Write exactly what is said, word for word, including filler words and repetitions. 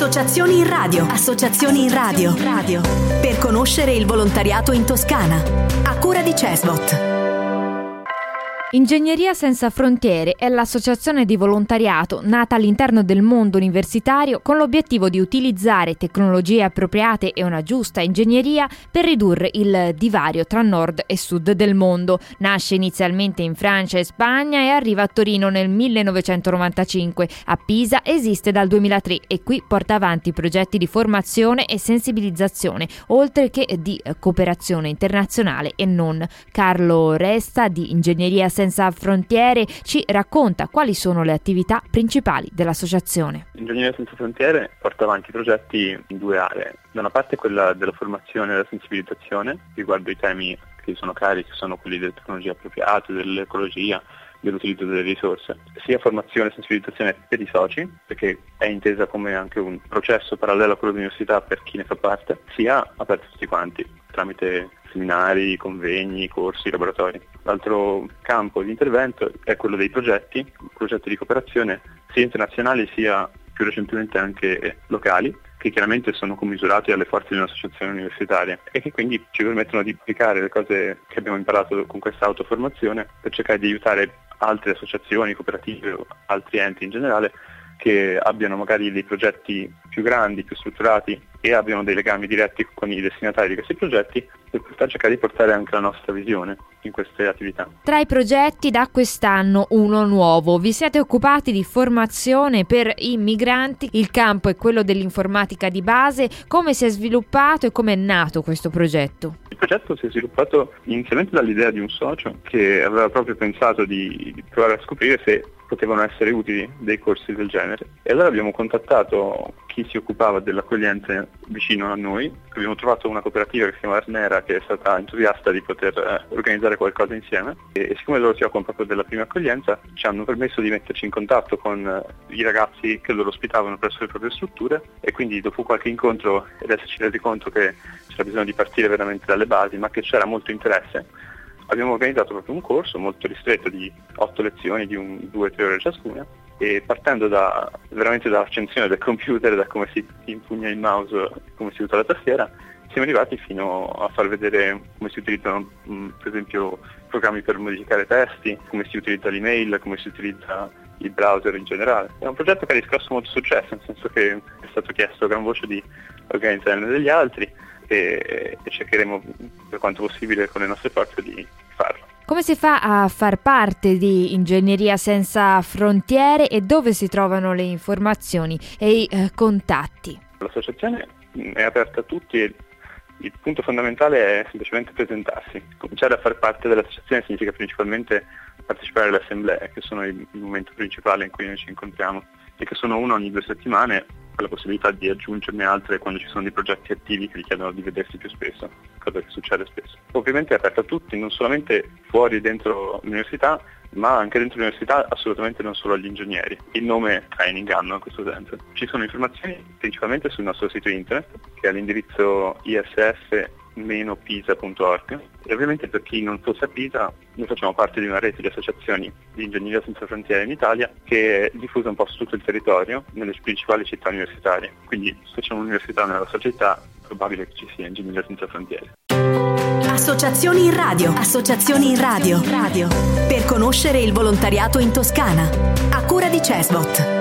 Associazioni in radio. Associazioni in radio. Radio. Per conoscere il volontariato in Toscana. A cura di Cesbot. Ingegneria Senza Frontiere è l'associazione di volontariato nata all'interno del mondo universitario con l'obiettivo di utilizzare tecnologie appropriate e una giusta ingegneria per ridurre il divario tra nord e sud del mondo. Nasce inizialmente in Francia e Spagna e arriva a Torino nel millenovecentonovantacinque. A Pisa esiste dal duemilatré e qui porta avanti progetti di formazione e sensibilizzazione, oltre che di cooperazione internazionale e non. Carlo Resta di Ingegneria Senza Frontiere ci racconta quali sono le attività principali dell'associazione. Ingegneria Senza Frontiere porta avanti progetti in due aree. Da una parte quella della formazione e della sensibilizzazione riguardo i temi che sono cari, che sono quelli delle tecnologie appropriate, dell'ecologia, dell'utilizzo delle risorse, sia formazione e sensibilizzazione per i soci, perché è intesa come anche un processo parallelo a quello dell'università per chi ne fa parte, sia aperto a tutti quanti, tramite seminari, convegni, corsi, laboratori. L'altro campo di intervento è quello dei progetti, progetti di cooperazione sia internazionali sia più recentemente anche locali, che chiaramente sono commisurati alle forze di un'associazione universitaria e che quindi ci permettono di applicare le cose che abbiamo imparato con questa autoformazione per cercare di aiutare altre associazioni, cooperative o altri enti in generale che abbiano magari dei progetti più grandi, più strutturati e abbiano dei legami diretti con i destinatari di questi progetti per cercare di portare anche la nostra visione in queste attività. Tra i progetti da quest'anno uno nuovo. Vi siete occupati di formazione per i migranti, il campo è quello dell'informatica di base. Come si è sviluppato e come è nato questo progetto? Il progetto si è sviluppato inizialmente dall'idea di un socio che aveva proprio pensato di, di provare a scoprire se potevano essere utili dei corsi del genere. E allora abbiamo contattato chi si occupava dell'accoglienza vicino a noi. Abbiamo trovato una cooperativa che si chiama Arnera, che è stata entusiasta di poter eh, organizzare qualcosa insieme e, e siccome loro si occupano proprio della prima accoglienza ci hanno permesso di metterci in contatto con eh, i ragazzi che loro ospitavano presso le proprie strutture e quindi dopo qualche incontro ed esserci resi conto che c'era bisogno di partire veramente dalle basi ma che c'era molto interesse, abbiamo organizzato proprio un corso molto ristretto di otto lezioni di un, due o tre ore ciascuna e partendo da veramente dall'accensione del computer, da come si impugna il mouse, come si usa la tastiera, siamo arrivati fino a far vedere come si utilizzano mh, per esempio programmi per modificare testi, come si utilizza l'email, come si utilizza il browser in generale. È un progetto che ha riscosso molto successo, nel senso che è stato chiesto a gran voce di organizzarne degli altri e, e cercheremo per quanto possibile con le nostre forze di farlo. Come si fa a far parte di Ingegneria Senza Frontiere e dove si trovano le informazioni e i eh, contatti? L'associazione è aperta a tutti e il punto fondamentale è semplicemente presentarsi. Cominciare a far parte dell'associazione significa principalmente partecipare alle assemblee, che sono il, il momento principale in cui noi ci incontriamo e che sono uno ogni due settimane, con la possibilità di aggiungerne altre quando ci sono dei progetti attivi che richiedono di vedersi più spesso, cosa che succede spesso. Ovviamente è aperta a tutti, non solamente fuori e dentro l'università, ma anche dentro l'università, assolutamente non solo agli ingegneri. Il nome è in inganno in questo senso. Ci sono informazioni principalmente sul nostro sito internet, che è all'indirizzo i s f pisa punto org e ovviamente per chi non fosse a Pisa, noi facciamo parte di una rete di associazioni di Ingegneria Senza Frontiere in Italia che è diffusa un po' su tutto il territorio, nelle principali città universitarie. Quindi se c'è un'università nella vostra città è probabile che ci sia Ingegneria Senza Frontiere. Associazioni in radio. Associazioni in radio. Radio. Per conoscere il volontariato in Toscana. A cura di Cesbot.